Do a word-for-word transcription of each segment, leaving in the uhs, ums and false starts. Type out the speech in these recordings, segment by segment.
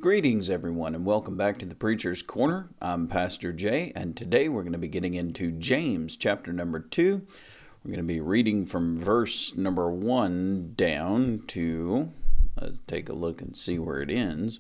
Greetings, everyone, and welcome back to the Preacher's Corner. I'm Pastor Jay, and today we're going to be getting into James chapter number two. We're going to be reading from verse number one down to, let's take a look and see where it ends,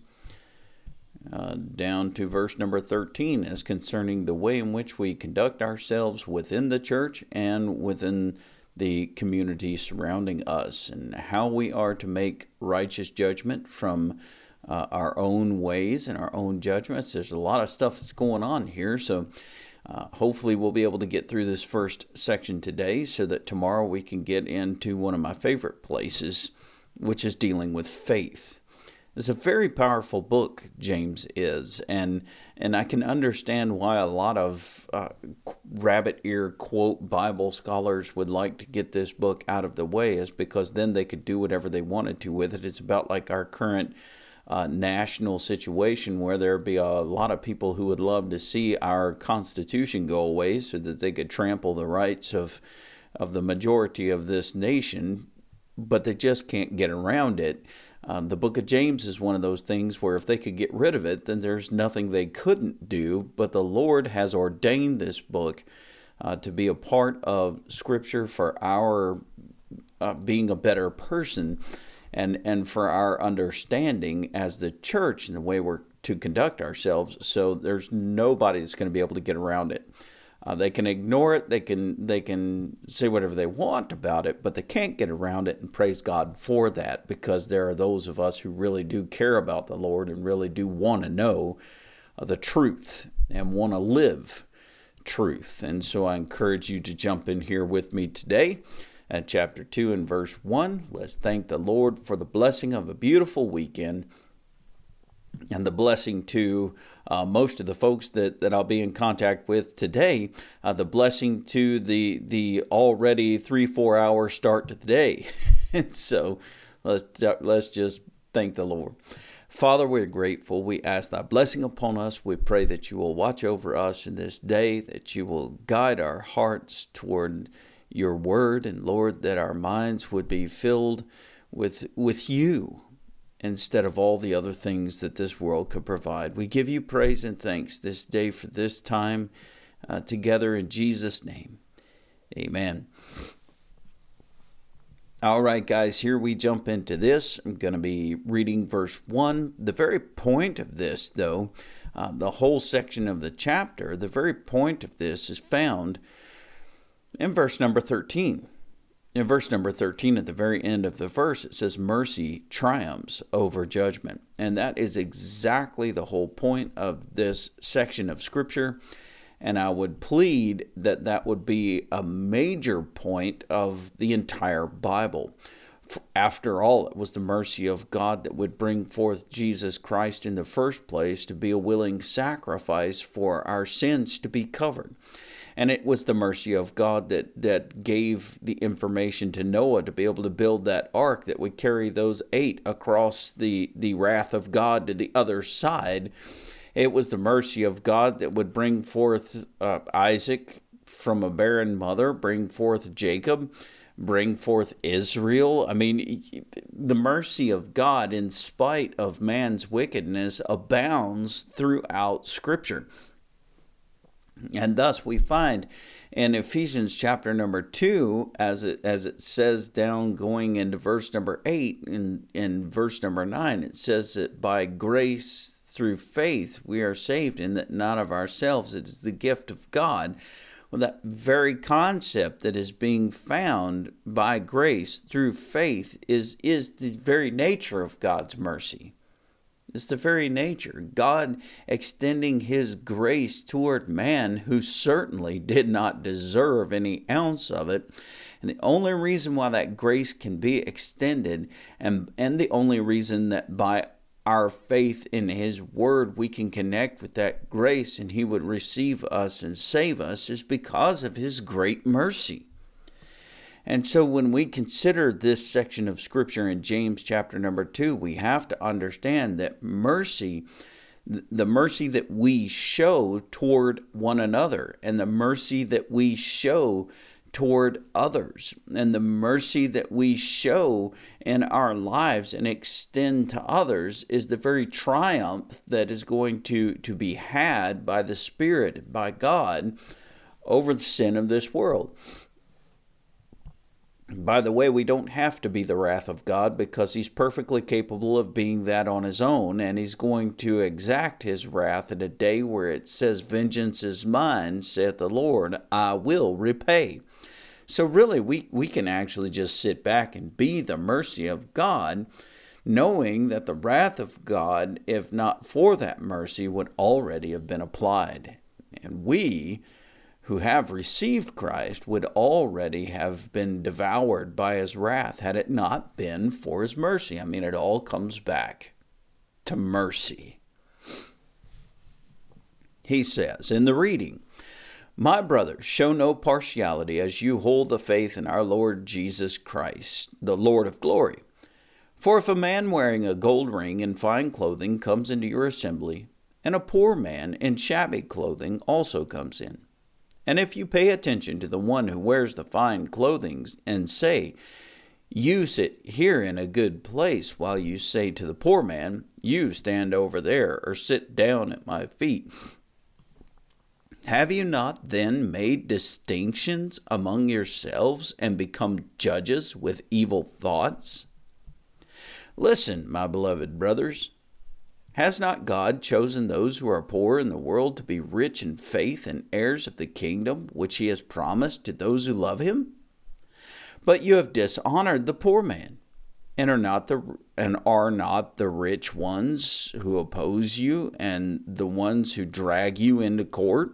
uh, down to verse number thirteen, as concerning the way in which we conduct ourselves within the church and within the community surrounding us, and how we are to make righteous judgment from Uh, our own ways and our own judgments. There's a lot of stuff that's going on here, so uh, hopefully we'll be able to get through this first section today so that tomorrow we can get into one of my favorite places, which is dealing with faith. It's a very powerful book, James is, and and I can understand why a lot of uh, rabbit ear quote Bible scholars would like to get this book out of the way, is because then they could do whatever they wanted to with it. It's about like our current Uh, national situation where there'd be a lot of people who would love to see our Constitution go away so that they could trample the rights of of the majority of this nation, but they just can't get around it. Uh, the book of James is one of those things where if they could get rid of it, then there's nothing they couldn't do, but the Lord has ordained this book uh, to be a part of Scripture for our uh, being a better person. And and for our understanding as the church and the way we're to conduct ourselves, so there's nobody that's going to be able to get around it. Uh, they can ignore it, they can they can say whatever they want about it, but they can't get around it, and praise God for that, because there are those of us who really do care about the Lord and really do want to know uh, the truth and want to live truth. And so I encourage you to jump in here with me today. At chapter two and verse one, let's thank the Lord for the blessing of a beautiful weekend and the blessing to uh, most of the folks that, that I'll be in contact with today, uh, the blessing to the the already three, four hour start to the day. And so let's, let's just thank the Lord. Father, we're grateful. We ask thy blessing upon us. We pray that you will watch over us in this day, that you will guide our hearts toward your word, and Lord, that our minds would be filled with with you instead of all the other things that this world could provide. We give you praise and thanks this day for this time uh, together in Jesus' name. Amen. All right, guys, here we jump into this. I'm going to be reading verse one. The very point of this, though, uh, the whole section of the chapter, the very point of this is found in verse number thirteen. In verse number thirteen, at the very end of the verse, it says, mercy triumphs over judgment. And that is exactly the whole point of this section of Scripture. And I would plead that that would be a major point of the entire Bible. After all, it was the mercy of God that would bring forth Jesus Christ in the first place to be a willing sacrifice for our sins to be covered. And it was the mercy of God that, that gave the information to Noah to be able to build that ark that would carry those eight across the, the wrath of God to the other side. It was the mercy of God that would bring forth uh, Isaac from a barren mother, bring forth Jacob, bring forth Israel. I mean, the mercy of God, in spite of man's wickedness, abounds throughout Scripture. And thus we find in Ephesians chapter number two, as it as it says down going into verse number eight, in, in verse number nine, it says that by grace through faith we are saved, and that not of ourselves, it is the gift of God. Well, that very concept that is being found by grace through faith is, is the very nature of God's mercy. It's the very nature. God extending his grace toward man who certainly did not deserve any ounce of it. And the only reason why that grace can be extended, and, and the only reason that by our faith in his word we can connect with that grace and he would receive us and save us, is because of his great mercy. And so when we consider this section of Scripture in James chapter number two, we have to understand that mercy, the mercy that we show toward one another, and the mercy that we show toward others, and the mercy that we show in our lives and extend to others is the very triumph that is going to, to be had by the Spirit, by God, over the sin of this world. By the way, we don't have to be the wrath of God, because He's perfectly capable of being that on His own, and He's going to exact His wrath in a day where it says, "Vengeance is mine, saith the Lord, I will repay." So really, we, we can actually just sit back and be the mercy of God, knowing that the wrath of God, if not for that mercy, would already have been applied. And we who have received Christ would already have been devoured by His wrath had it not been for His mercy. I mean, it all comes back to mercy. He says in the reading, "My brothers, show no partiality as you hold the faith in our Lord Jesus Christ, the Lord of glory. For if a man wearing a gold ring and fine clothing comes into your assembly, and a poor man in shabby clothing also comes in, and if you pay attention to the one who wears the fine clothing and say, 'You sit here in a good place,' while you say to the poor man, 'You stand over there, or sit down at my feet,' have you not then made distinctions among yourselves and become judges with evil thoughts? Listen, my beloved brothers. Has not God chosen those who are poor in the world to be rich in faith and heirs of the kingdom which He has promised to those who love Him? But you have dishonored the poor man, and are not the and are not the rich ones who oppose you and the ones who drag you into court?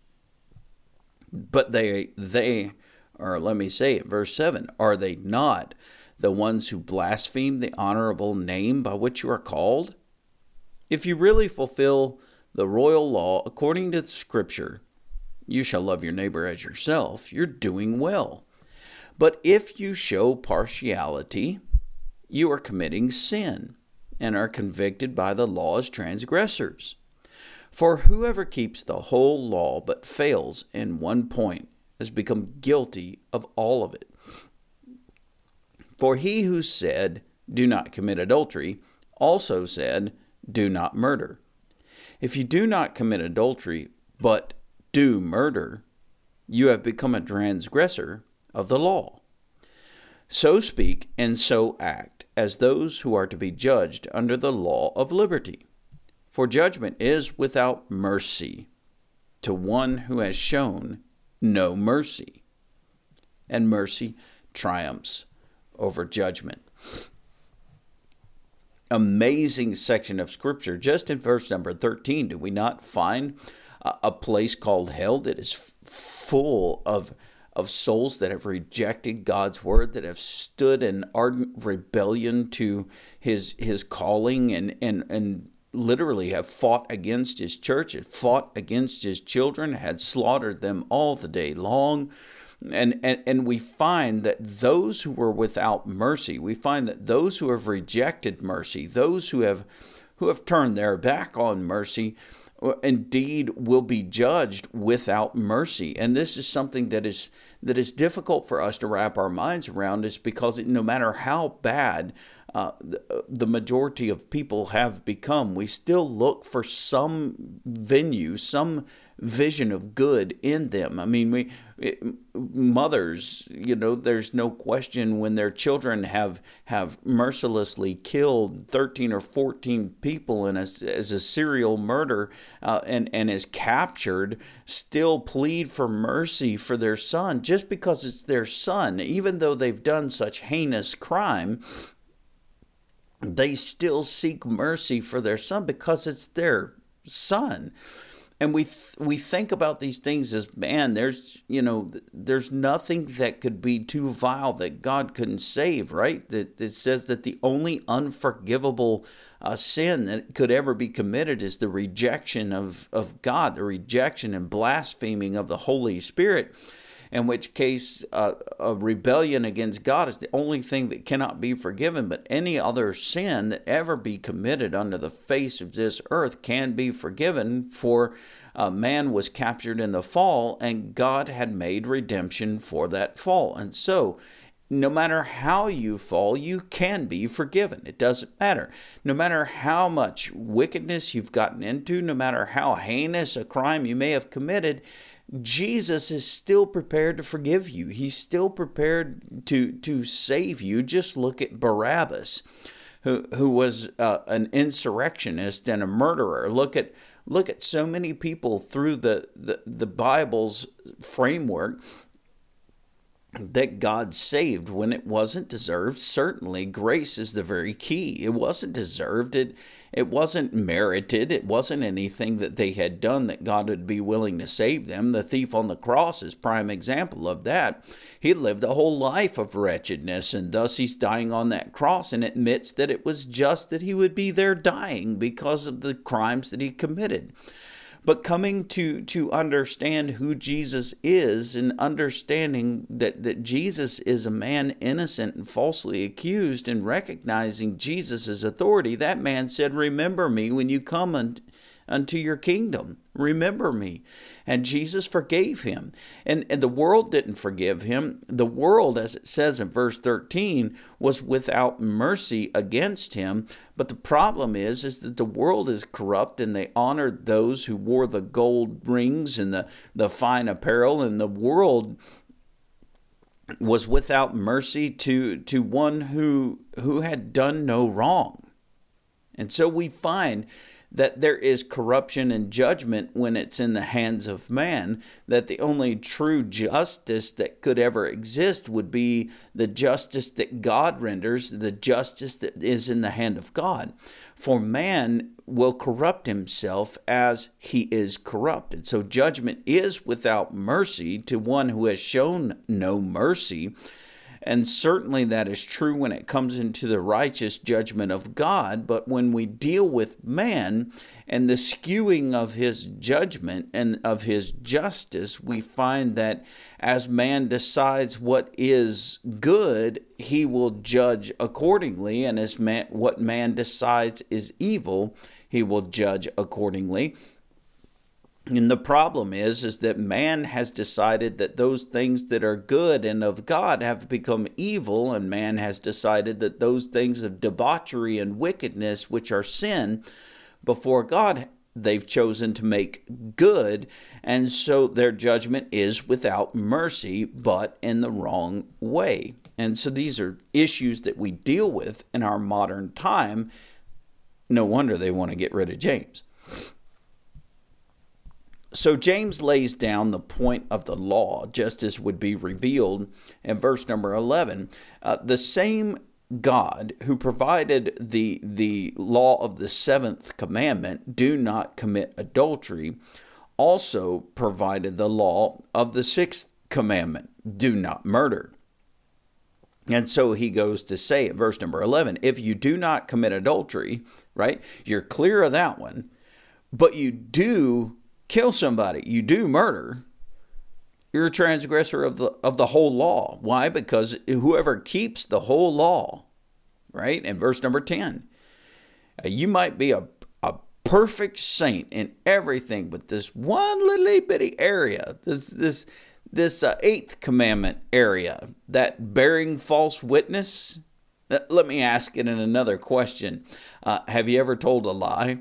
But they they or let me say it, verse seven, are they not the ones who blaspheme the honorable name by which you are called? If you really fulfill the royal law according to the Scripture, 'You shall love your neighbor as yourself,' you're doing well. But if you show partiality, you are committing sin and are convicted by the law as transgressors. For whoever keeps the whole law but fails in one point has become guilty of all of it. For He who said, 'Do not commit adultery,' also said, 'Do not murder.' If you do not commit adultery, but do murder, you have become a transgressor of the law. So speak and so act as those who are to be judged under the law of liberty. For judgment is without mercy to one who has shown no mercy, and mercy triumphs over judgment." Amazing section of Scripture. Just in verse number thirteen, do we not find a place called hell that is full of of souls that have rejected God's word, that have stood in ardent rebellion to his his calling, and and and literally have fought against His church, had fought against His children, had slaughtered them all the day long. And, and and we find that those who were without mercy, we find that those who have rejected mercy, those who have who have turned their back on mercy, indeed will be judged without mercy. And this is something that is that is difficult for us to wrap our minds around, is because it, no matter how bad uh, the, the majority of people have become, we still look for some venue, some vision of good in them. I mean, we it, mothers, you know, there's no question when their children have have mercilessly killed thirteen or fourteen people in a, as a serial murder uh, and and is captured, still plead for mercy for their son just because it's their son, even though they've done such heinous crime. They still seek mercy for their son because it's their son. And we th- we think about these things as, man, there's, you know, there's nothing that could be too vile that God couldn't save, right? That it says that the only unforgivable uh, sin that could ever be committed is the rejection of, of God, the rejection and blaspheming of the Holy Spirit. in which case uh, a rebellion against God is the only thing that cannot be forgiven, but any other sin that ever be committed under the face of this earth can be forgiven, for uh, man was captured in the fall, and God had made redemption for that fall. And so, no matter how you fall, you can be forgiven. It doesn't matter. No matter how much wickedness you've gotten into, no matter how heinous a crime you may have committed, Jesus is still prepared to forgive you. He's still prepared to, to save you. Just look at Barabbas, who, who was uh, an insurrectionist and a murderer. Look at look at so many people through the, the, the Bible's framework that God saved when it wasn't deserved. Certainly, grace is the very key. It wasn't deserved. It, it wasn't merited. It wasn't anything that they had done that God would be willing to save them. The thief on the cross is prime example of that. He lived a whole life of wretchedness, and thus he's dying on that cross and admits that it was just that he would be there dying because of the crimes that he committed. But coming to, to understand who Jesus is, and understanding that, that Jesus is a man innocent and falsely accused, and recognizing Jesus' authority, that man said, "Remember me when you come un- unto your kingdom. Remember me." And Jesus forgave him. And, and the world didn't forgive him. The world, as it says in verse thirteen, was without mercy against him. But the problem is, is that the world is corrupt, and they honored those who wore the gold rings and the, the fine apparel, and the world was without mercy to, to one who, who had done no wrong. And so we find that there is corruption and judgment when it's in the hands of man, that the only true justice that could ever exist would be the justice that God renders, the justice that is in the hand of God. For man will corrupt himself as he is corrupted. So judgment is without mercy to one who has shown no mercy. And certainly that is true when it comes into the righteous judgment of God. But when we deal with man and the skewing of his judgment and of his justice, we find that as man decides what is good, he will judge accordingly. And as man, what man decides is evil, he will judge accordingly. And the problem is, is that man has decided that those things that are good and of God have become evil, and man has decided that those things of debauchery and wickedness, which are sin before God, they've chosen to make good, and so their judgment is without mercy, but in the wrong way. And so these are issues that we deal with in our modern time. No wonder they want to get rid of James. So James lays down the point of the law, just as would be revealed in verse number eleven. Uh, the same God who provided the, the law of the seventh commandment, do not commit adultery, also provided the law of the sixth commandment, do not murder. And so he goes to say in verse number eleven, if you do not commit adultery, right, you're clear of that one, but you do kill somebody, you do murder, you're a transgressor of the of the whole law. Why? Because whoever keeps the whole law, right? In verse number ten, you might be a, a perfect saint in everything, but this one little bitty area, this this this uh, eighth commandment area, that bearing false witness. Let me ask it in another question. Uh, have you ever told a lie?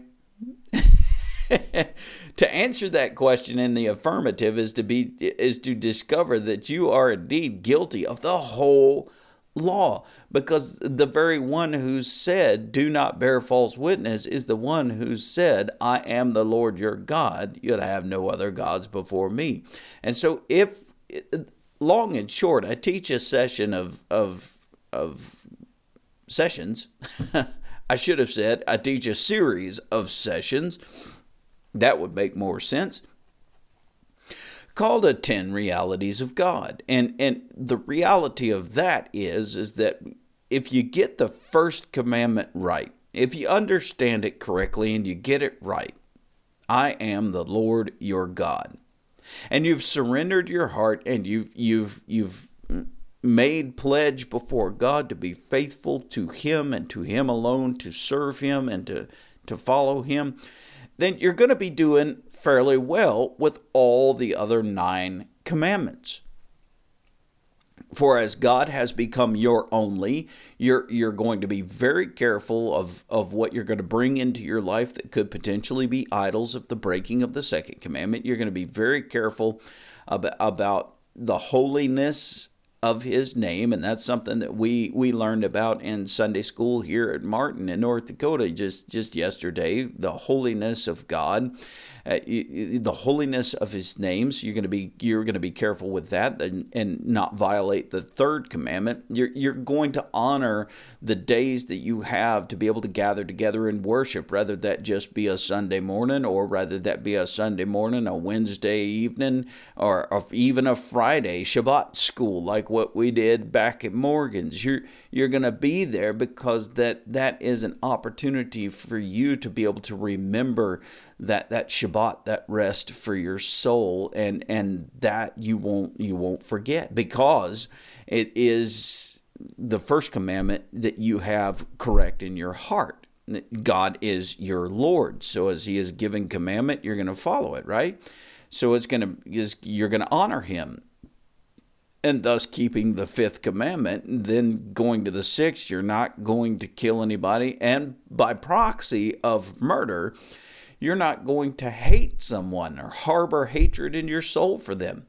To answer that question in the affirmative is to be is to discover that you are indeed guilty of the whole law, because the very one who said do not bear false witness is the one who said, I am the Lord your God, you'll have no other gods before me. And so if long and short, I teach a session of of of sessions. I should have said I teach a series of sessions. That would make more sense. Called the ten realities of God. And and the reality of that is, is that if you get the first commandment right, if you understand it correctly and you get it right, I am the Lord your God. and you've surrendered your heart, and you've you've you've made pledge before God to be faithful to Him and to Him alone, to serve Him and to, to follow Him, then you're going to be doing fairly well with all the other nine commandments. For as God has become your only, you're you're going to be very careful of, of what you're going to bring into your life that could potentially be idols of the breaking of the second commandment. You're going to be very careful about, about the holiness of His name, and that's something that we we learned about in Sunday school here at Martin in North Dakota just just yesterday. The holiness of God, uh, the holiness of His name. So you're going to be you're going to be careful with that and, and not violate the third commandment. You're you're going to honor the days that you have to be able to gather together and worship, rather that just be a Sunday morning, or rather that be a Sunday morning, a Wednesday evening, or, or even a Friday Shabbat school like what we did back at Morgan's. You're you're going to be there because that that is an opportunity for you to be able to remember that that Shabbat, that rest for your soul, and and that you won't you won't forget, because it is the first commandment that you have correct in your heart. God is your Lord, so as He is giving commandment, you're going to follow it, right? So it's going to is you're going to honor Him, and thus keeping the fifth commandment. And then going to the sixth, you're not going to kill anybody, and by proxy of murder, you're not going to hate someone or harbor hatred in your soul for them.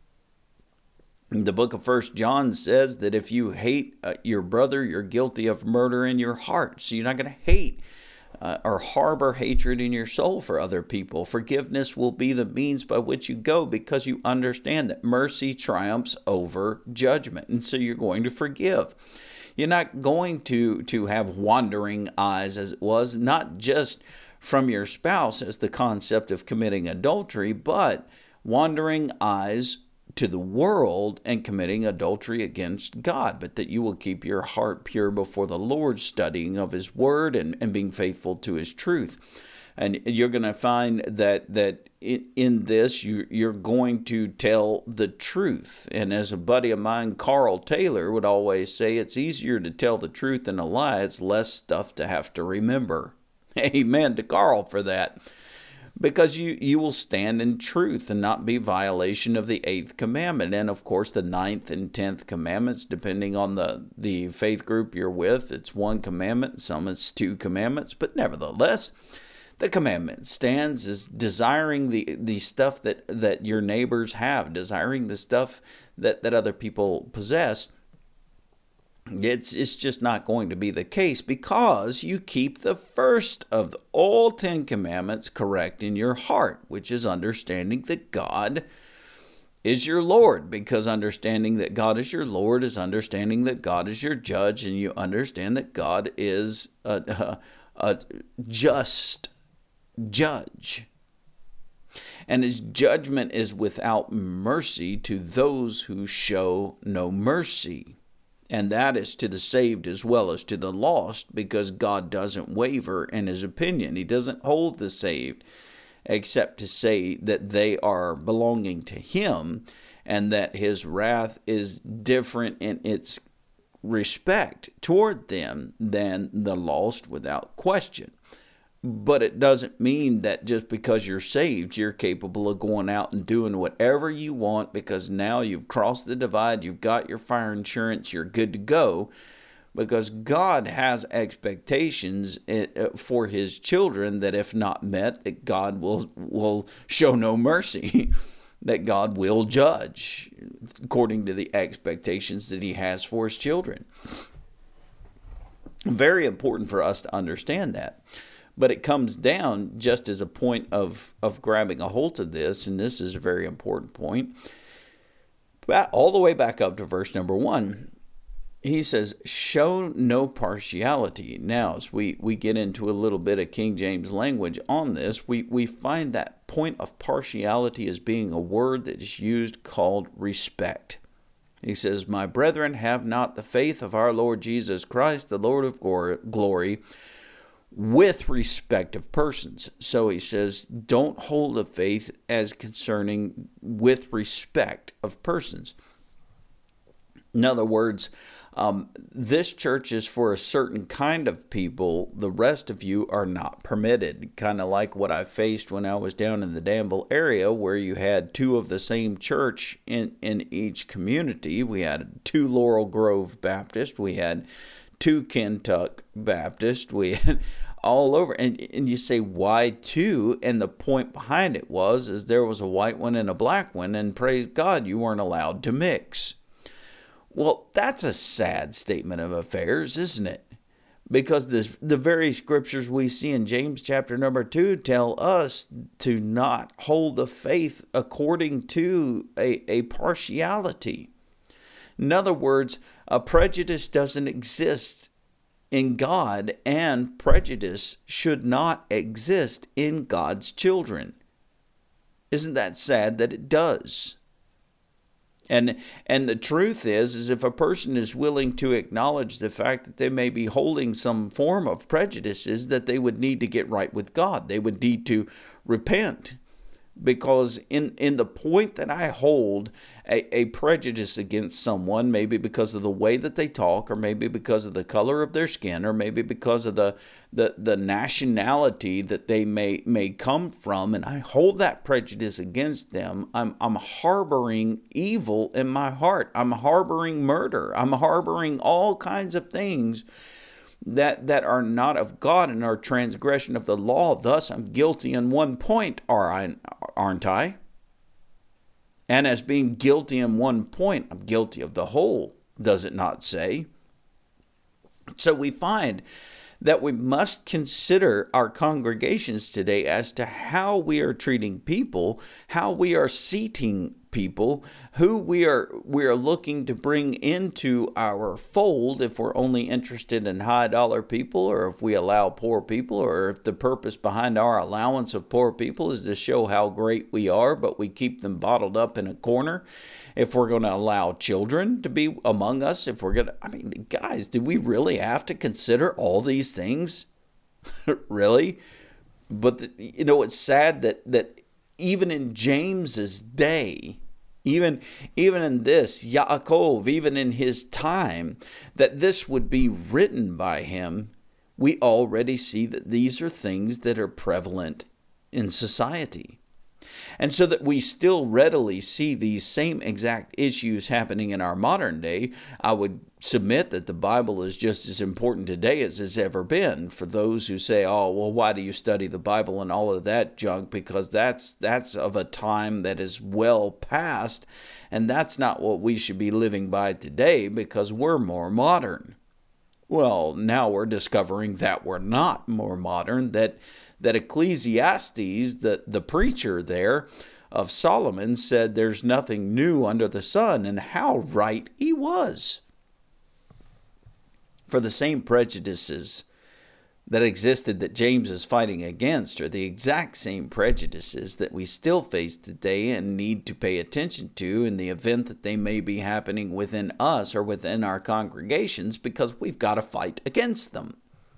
The book of First John says that if you hate uh, your brother, you're guilty of murder in your heart. So you're not going to hate uh, or harbor hatred in your soul for other people. Forgiveness will be the means by which you go, because you understand that mercy triumphs over judgment. And so you're going to forgive. You're not going to, to have wandering eyes, as it was, not just from your spouse as the concept of committing adultery, but wandering eyes to the world and committing adultery against God, but that you will keep your heart pure before the Lord, studying of His Word and, and being faithful to His truth. And you're going to find that that in this, you, you're going to tell the truth. And as a buddy of mine, Carl Taylor, would always say, it's easier to tell the truth than a lie. It's less stuff to have to remember. Amen to Carl for that. Because you, you will stand in truth and not be violation of the eighth commandment. And of course, the ninth and tenth commandments, depending on the, the faith group you're with, it's one commandment, some it's two commandments. But nevertheless, the commandment stands as desiring the, the stuff that, that your neighbors have, desiring the stuff that, that other people possess. It's it's just not going to be the case, because you keep the first of all ten commandments correct in your heart, which is understanding that God is your Lord. Because understanding that God is your Lord is understanding that God is your judge, and you understand that God is a, a, a just judge. And His judgment is without mercy to those who show no mercy. And that is to the saved as well as to the lost, because God doesn't waver in His opinion. He doesn't hold the saved except to say that they are belonging to Him, and that His wrath is different in its respect toward them than the lost, without question. But it doesn't mean that just because you're saved, you're capable of going out and doing whatever you want, because now you've crossed the divide, you've got your fire insurance, you're good to go. Because God has expectations for His children that, if not met, that God will, will show no mercy, that God will judge according to the expectations that He has for His children. Very important for us to understand that. But it comes down just as a point of, of grabbing a hold of this, and this is a very important point, all the way back up to verse number one. He says, show no partiality. Now, as we, we get into a little bit of King James language on this, we, we find that point of partiality as being a word that is used called respect. He says, my brethren, have not the faith of our Lord Jesus Christ, the Lord of glory, with respect of persons. So he says, don't hold the faith as concerning with respect of persons. In other words, um, this church is for a certain kind of people. The rest of you are not permitted. Kind of like what I faced when I was down in the Danville area, where you had two of the same church in, in each community. We had two Laurel Grove Baptist. We had two Kentuck Baptist. We had all over. And, and you say, why two? And the point behind it was, is there was a white one and a black one, and praise God, you weren't allowed to mix. Well, that's a sad statement of affairs, isn't it? Because this, the very scriptures we see in James chapter number two tell us to not hold the faith according to a, a partiality. In other words, a prejudice doesn't exist in God, and prejudice should not exist in God's children. Isn't that sad that it does? And and the truth is, is if a person is willing to acknowledge the fact that they may be holding some form of prejudices, that they would need to get right with God. They would need to repent. Because in, in the point that I hold a, a prejudice against someone, maybe because of the way that they talk, or maybe because of the color of their skin, or maybe because of the the, the nationality that they may may come from, and I hold that prejudice against them, I'm I'm harboring evil in my heart. I'm harboring murder. I'm harboring all kinds of things that that are not of God and are transgression of the law. Thus, I'm guilty in one point, aren't I? And as being guilty in one point, I'm guilty of the whole, does it not say? So we find that we must consider our congregations today as to how we are treating people, how we are seating people, who we are we are looking to bring into our fold, if we're only interested in high dollar people, or if we allow poor people, or if the purpose behind our allowance of poor people is to show how great we are, but we keep them bottled up in a corner. If we're going to allow children to be among us, if we're going to, I mean, guys, do we really have to consider all these things? Really? But, the, you know, it's sad that, that even in James's day, even, even in this, Yaakov, even in his time, that this would be written by him, we already see that these are things that are prevalent in society. And so that we still readily see these same exact issues happening in our modern day, I would submit that the Bible is just as important today as it's ever been. For those who say, oh, well, why do you study the Bible and all of that junk? Because that's that's of a time that is well past, and that's not what we should be living by today, because we're more modern. Well, now we're discovering that we're not more modern, that that Ecclesiastes, the, the preacher there of Solomon, said there's nothing new under the sun, and how right he was. For the same prejudices that existed that James is fighting against are the exact same prejudices that we still face today and need to pay attention to in the event that they may be happening within us or within our congregations, because we've got to fight against them.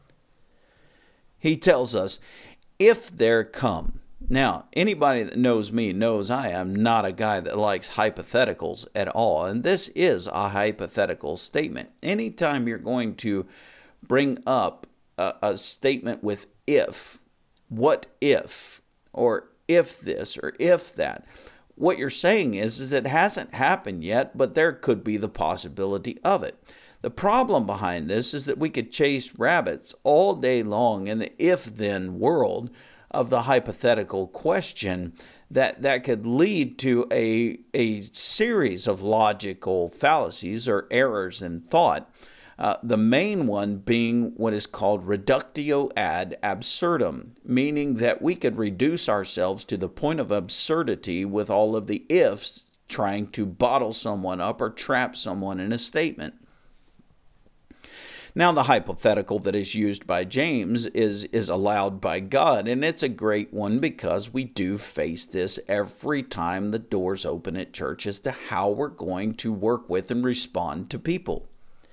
He tells us, if there come. Now, anybody that knows me knows I am not a guy that likes hypotheticals at all, and this is a hypothetical statement. Anytime you're going to bring up a, a statement with if, what if, or if this, or if that, what you're saying is, is it hasn't happened yet, but there could be the possibility of it. The problem behind this is that we could chase rabbits all day long in the if-then world of the hypothetical question that, that could lead to a, a series of logical fallacies or errors in thought. Uh, the main one being what is called reductio ad absurdum, meaning that we could reduce ourselves to the point of absurdity with all of the ifs, trying to bottle someone up or trap someone in a statement. Now, the hypothetical that is used by James is, is allowed by God, and it's a great one because we do face this every time the doors open at church as to how we're going to work with and respond to people.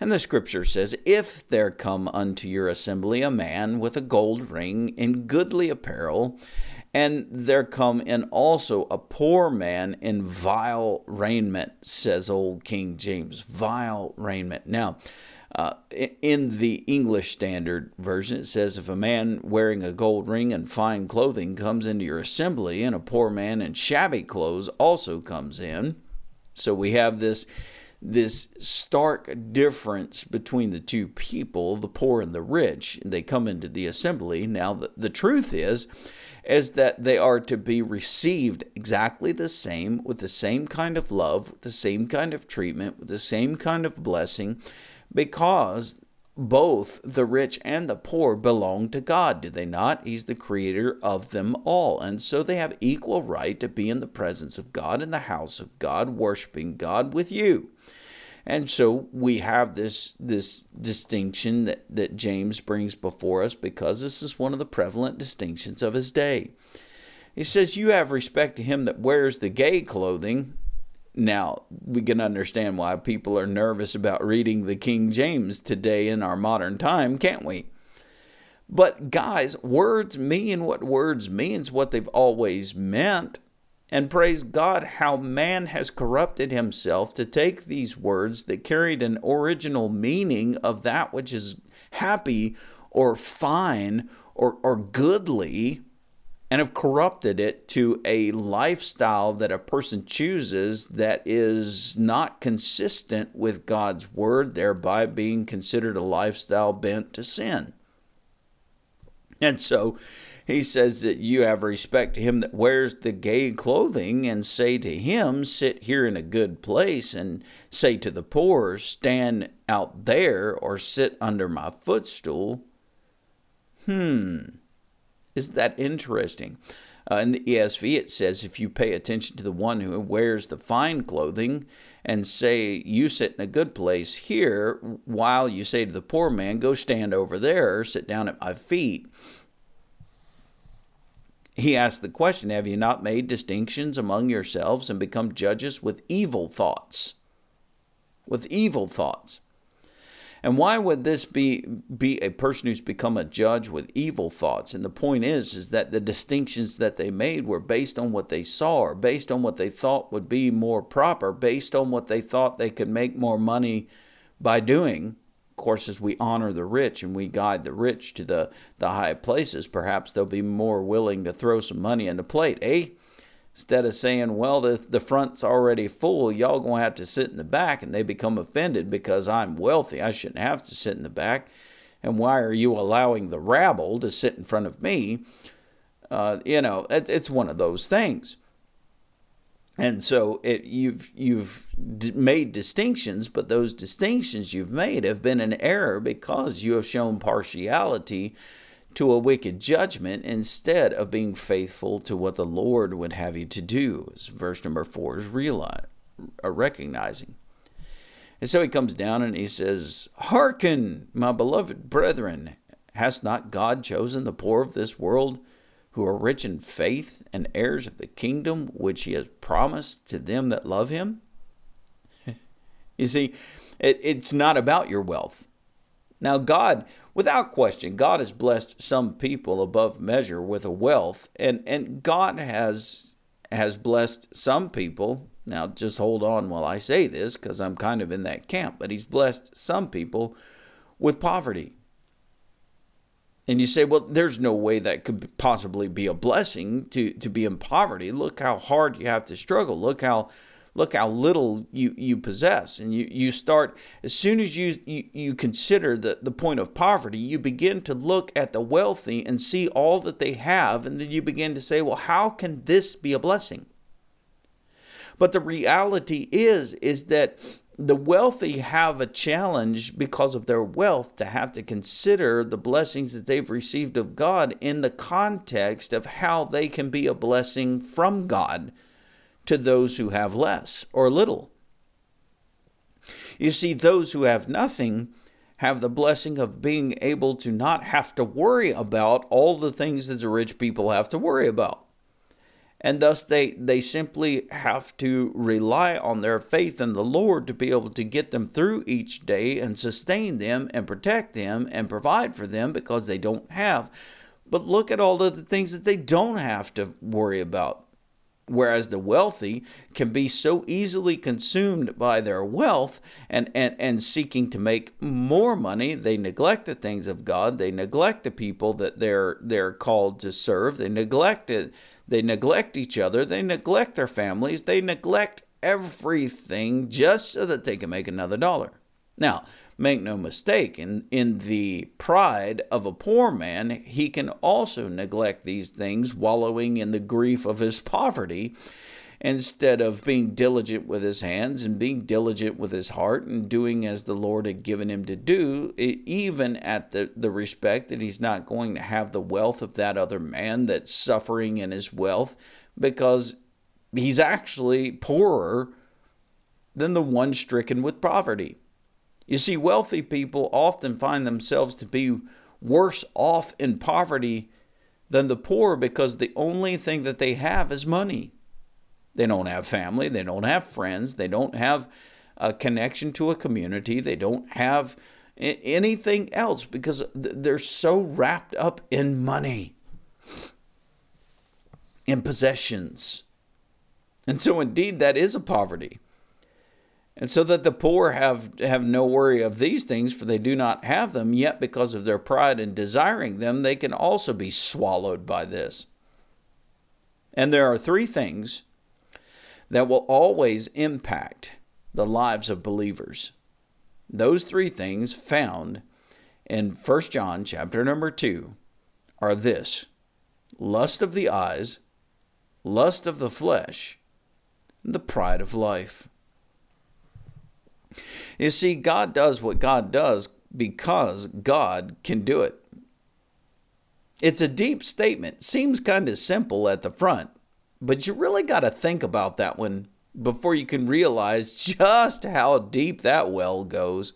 And the scripture says, if there come unto your assembly a man with a gold ring in goodly apparel, and there come in also a poor man in vile raiment, says old King James, vile raiment. Now, uh, in the English Standard Version, it says, if a man wearing a gold ring and fine clothing comes into your assembly, and a poor man in shabby clothes also comes in. So we have this this stark difference between the two people, the poor and the rich. They come into the assembly. Now, the, the truth is, is that they are to be received exactly the same, with the same kind of love, with the same kind of treatment, with the same kind of blessing, because both the rich and the poor belong to God, do they not? He's the creator of them all. And so they have equal right to be in the presence of God, in the house of God, worshiping God with you. And so we have this, this distinction that, that James brings before us, because this is one of the prevalent distinctions of his day. He says, you have respect to him that wears the gay clothing. Now, we can understand why people are nervous about reading the King James today in our modern time, can't we? But guys, words mean what words means, what they've always meant. And praise God, how man has corrupted himself to take these words that carried an original meaning of that which is happy or fine or, or goodly, and have corrupted it to a lifestyle that a person chooses that is not consistent with God's word, thereby being considered a lifestyle bent to sin. And so he says that you have respect to him that wears the gay clothing, and say to him, sit here in a good place, and say to the poor, stand out there, or sit under my footstool. Hmm. Isn't that interesting? Uh, in the E S V, it says, if you pay attention to the one who wears the fine clothing, and say, you sit in a good place here, while you say to the poor man, go stand over there, or sit down at my feet. He asked the question, have you not made distinctions among yourselves and become judges with evil thoughts? With evil thoughts. And why would this be, be a person who's become a judge with evil thoughts? And the point is, is that the distinctions that they made were based on what they saw, or based on what they thought would be more proper, based on what they thought they could make more money by doing. Of course, as we honor the rich and we guide the rich to the, the high places, perhaps they'll be more willing to throw some money in the plate, eh? Instead of saying, well, the, the front's already full, y'all going to have to sit in the back, and they become offended because I'm wealthy. I shouldn't have to sit in the back. And why are you allowing the rabble to sit in front of me? Uh, you know, it, it's one of those things. And so it, you've you've d- made distinctions, but those distinctions you've made have been an error, because you have shown partiality to a wicked judgment instead of being faithful to what the Lord would have you to do, as verse number four is realize, uh, recognizing. And so he comes down and he says, hearken, my beloved brethren, has not God chosen the poor of this world, who are rich in faith and heirs of the kingdom which he has promised to them that love him? You see, it, it's not about your wealth. Now, God, without question, God has blessed some people above measure with a wealth, and, and God has, has blessed some people. Now, just hold on while I say this, because I'm kind of in that camp, but he's blessed some people with poverty. And you say, well, there's no way that could possibly be a blessing to, to be in poverty. Look how hard you have to struggle. Look how look how little you, you possess. And you, you start, as soon as you, you, you consider the, the point of poverty, you begin to look at the wealthy and see all that they have. And then you begin to say, well, how can this be a blessing? But the reality is, is that the wealthy have a challenge because of their wealth to have to consider the blessings that they've received of God in the context of how they can be a blessing from God to those who have less or little. You see, those who have nothing have the blessing of being able to not have to worry about all the things that the rich people have to worry about. And thus they, they simply have to rely on their faith in the Lord to be able to get them through each day and sustain them and protect them and provide for them because they don't have. But look at all of the things that they don't have to worry about. Whereas the wealthy can be so easily consumed by their wealth and, and, and seeking to make more money, they neglect the things of God. They neglect the people that they're they're called to serve. They neglect it. They neglect each other. They neglect their families. They neglect everything just so that they can make another dollar. Now, make no mistake, in, in the pride of a poor man, he can also neglect these things, wallowing in the grief of his poverty, instead of being diligent with his hands and being diligent with his heart and doing as the Lord had given him to do, even at the, the respect that he's not going to have the wealth of that other man that's suffering in his wealth, because he's actually poorer than the one stricken with poverty. You see, wealthy people often find themselves to be worse off in poverty than the poor because the only thing that they have is money. They don't have family. They don't have friends. They don't have a connection to a community. They don't have anything else because they're so wrapped up in money, in possessions. And so indeed, that is a poverty. And so that the poor have, have no worry of these things, for they do not have them, yet because of their pride in desiring them, they can also be swallowed by this. And there are three things that will always impact the lives of believers. Those three things found in First John chapter number two are this: lust of the eyes, lust of the flesh, and the pride of life. You see, God does what God does because God can do it. It's a deep statement. Seems kind of simple at the front, but you really got to think about that one before you can realize just how deep that well goes.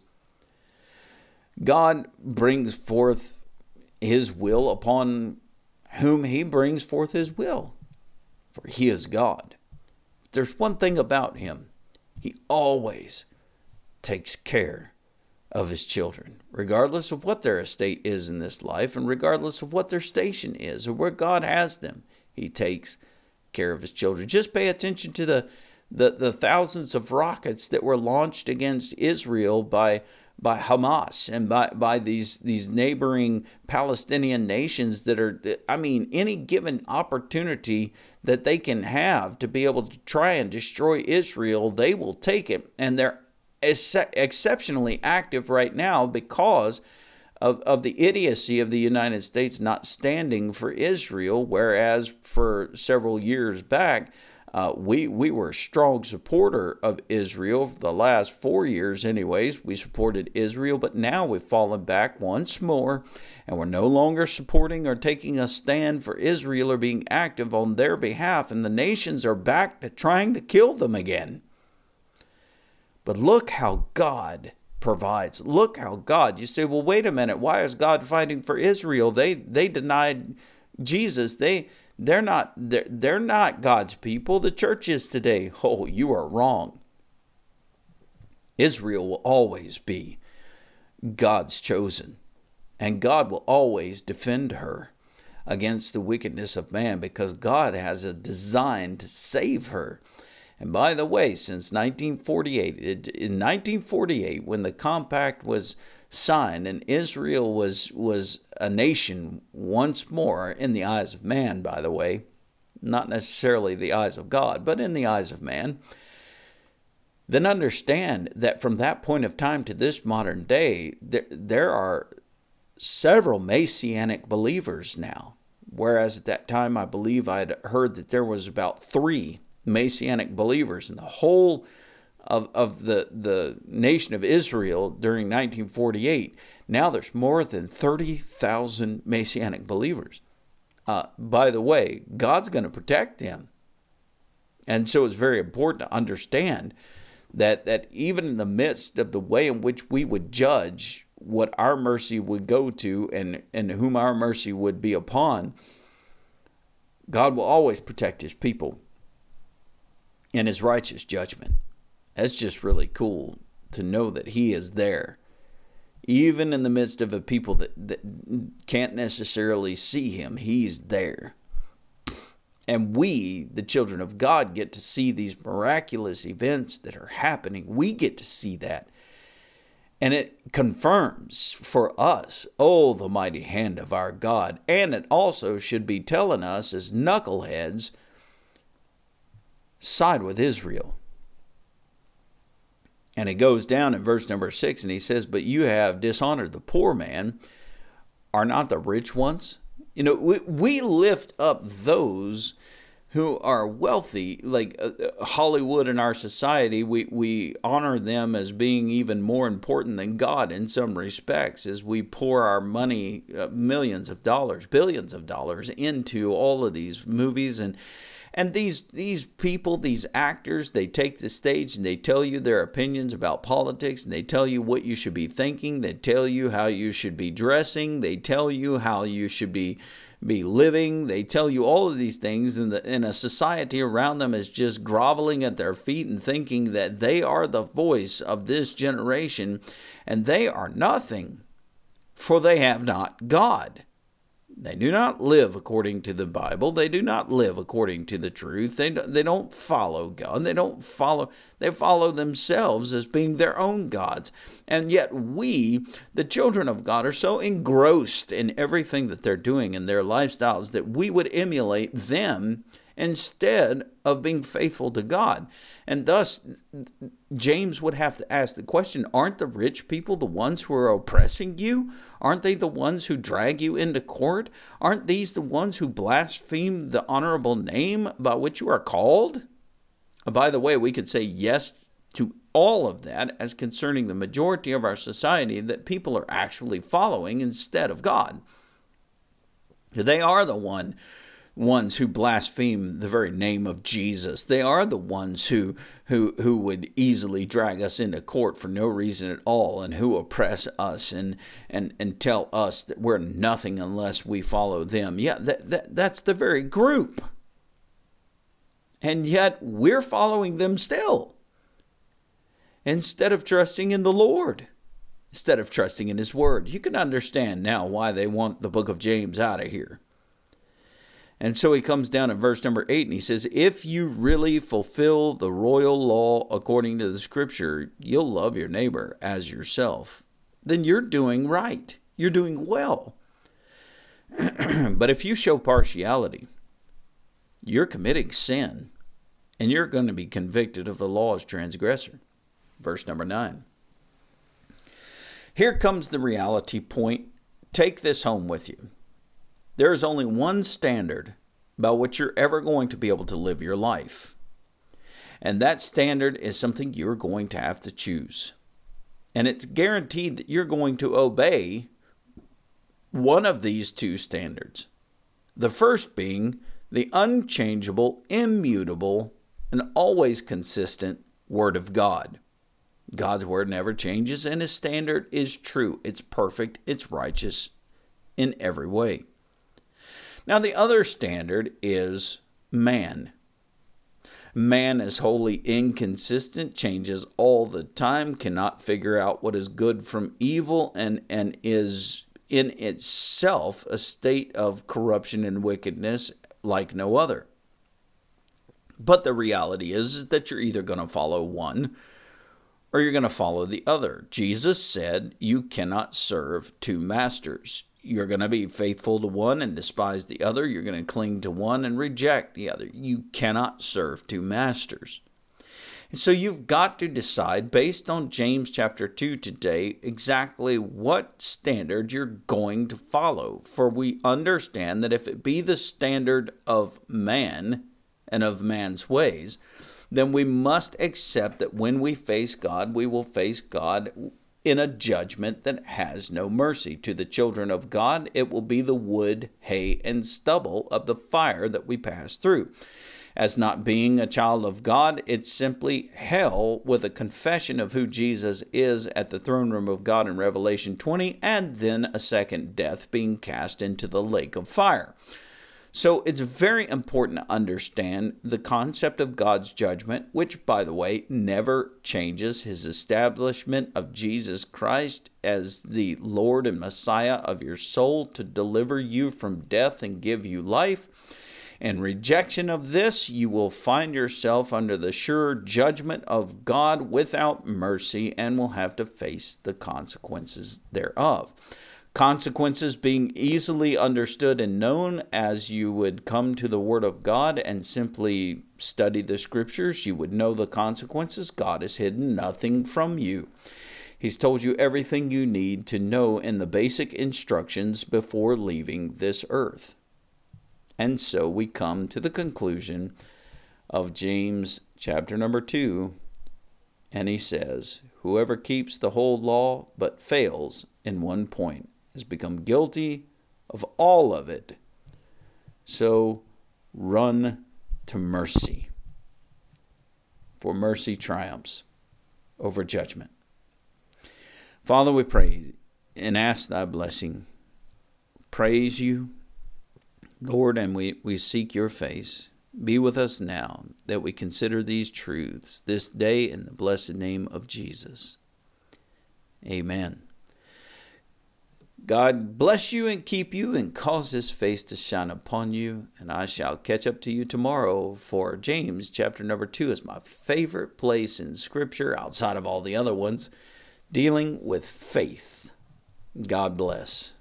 God brings forth his will upon whom he brings forth his will, for he is God. There's one thing about him: he always takes care of his children, regardless of what their estate is in this life and regardless of what their station is or where God has them. He takes care of his children. Just pay attention to the, the, the thousands of rockets that were launched against Israel by by Hamas and by, by these, these neighboring Palestinian nations that are, I mean, any given opportunity that they can have to be able to try and destroy Israel, they will take it. And they're ex- exceptionally active right now because of, of the idiocy of the United States not standing for Israel, whereas for several years back, Uh, we, we were a strong supporter of Israel for the last four years anyways. We supported Israel, but now we've fallen back once more, and we're no longer supporting or taking a stand for Israel or being active on their behalf, and the nations are back to trying to kill them again. But look how God provides. Look how God, you say, well, wait a minute, why is God fighting for Israel? They, they denied Jesus. They... They're not, they're, they're not God's people. The church is today. Oh, you are wrong. Israel will always be God's chosen. And God will always defend her against the wickedness of man because God has a design to save her. And by the way, since nineteen forty-eight, in nineteen forty-eight, when the compact was signed and Israel was was a nation once more in the eyes of man, by the way, not necessarily the eyes of God, but in the eyes of man, then understand that from that point of time to this modern day, there, there are several Messianic believers now, whereas at that time I believe I had heard that there was about three Messianic believers in the whole of, of the, the nation of Israel during nineteen forty-eight. Now there's more than thirty thousand Messianic believers. Uh, by the way, God's going to protect them. And so it's very important to understand that, that even in the midst of the way in which we would judge what our mercy would go to and, and whom our mercy would be upon, God will always protect his people in his righteous judgment. That's just really cool to know that he is there. Even in the midst of a people that, that can't necessarily see him, he's there. And we, the children of God, get to see these miraculous events that are happening. We get to see that. And it confirms for us, oh, the mighty hand of our God. And it also should be telling us as knuckleheads, side with Israel. And it goes down in verse number six, and he says, but you have dishonored the poor man. Are not the rich ones? You know, we, we lift up those who are wealthy, like uh, Hollywood in our society. We, we honor them as being even more important than God in some respects, as we pour our money, uh, millions of dollars, billions of dollars into all of these movies. And And these these people, these actors, they take the stage and they tell you their opinions about politics, and they tell you what you should be thinking. They tell you how you should be dressing. They tell you how you should be be living. They tell you all of these things, and, the, and a society around them is just groveling at their feet and thinking that they are the voice of this generation, and they are nothing, for they have not God. They do not live according to the Bible. They do not live according to the truth. They, they don't follow God. They don't follow, they follow themselves as being their own gods. And yet we, the children of God, are so engrossed in everything that they're doing in their lifestyles that we would emulate them instead of being faithful to God. And thus, James would have to ask the question, aren't the rich people the ones who are oppressing you? Aren't they the ones who drag you into court? Aren't these the ones who blaspheme the honorable name by which you are called? By the way, we could say yes to all of that as concerning the majority of our society that people are actually following instead of God. They are the one ones who blaspheme the very name of Jesus. They are the ones who who who would easily drag us into court for no reason at all, and who oppress us and and and tell us that we're nothing unless we follow them. Yeah, that, that that's the very group. And yet we're following them still, instead of trusting in the Lord, instead of trusting in his word. You can understand now why they want the book of James out of here. And so he comes down in verse number eight and he says, if you really fulfill the royal law according to the scripture, you'll love your neighbor as yourself. Then you're doing right. You're doing well. But if you show partiality, you're committing sin, and you're going to be convicted of the law's transgressor. Verse number nine. Here comes the reality point. Take this home with you. There is only one standard by which you're ever going to be able to live your life. And that standard is something you're going to have to choose. And it's guaranteed that you're going to obey one of these two standards. The first being the unchangeable, immutable, and always consistent Word of God. God's Word never changes, and his standard is true. It's perfect. It's righteous in every way. Now, the other standard is man. Man is wholly inconsistent, changes all the time, cannot figure out what is good from evil, and, and is in itself a state of corruption and wickedness like no other. But the reality is, is that you're either going to follow one or you're going to follow the other. Jesus said you cannot serve two masters. You're going to be faithful to one and despise the other. You're going to cling to one and reject the other. You cannot serve two masters. And so you've got to decide, based on James chapter two today, exactly what standard you're going to follow. For we understand that if it be the standard of man and of man's ways, then we must accept that when we face God, we will face God in a judgment that has no mercy. To the children of God, it will be the wood, hay, and stubble of the fire that we pass through. As not being a child of God, it's simply hell with a confession of who Jesus is at the throne room of God in Revelation twenty, and then a second death being cast into the lake of fire. So it's very important to understand the concept of God's judgment, which, by the way, never changes. His establishment of Jesus Christ as the Lord and Messiah of your soul to deliver you from death and give you life. In rejection of this, you will find yourself under the sure judgment of God without mercy and will have to face the consequences thereof. Consequences being easily understood and known as you would come to the Word of God and simply study the Scriptures. You would know the consequences. God has hidden nothing from you. He's told you everything you need to know in the basic instructions before leaving this earth. And so we come to the conclusion of James chapter number two, and he says, whoever keeps the whole law but fails in one point has become guilty of all of it. So run to mercy, for mercy triumphs over judgment. Father, we pray and ask thy blessing. Praise you, Lord, and we, we seek your face. Be with us now that we consider these truths this day in the blessed name of Jesus. Amen. God bless you and keep you and cause his face to shine upon you. And I shall catch up to you tomorrow for James chapter number two is my favorite place in Scripture outside of all the other ones dealing with faith. God bless.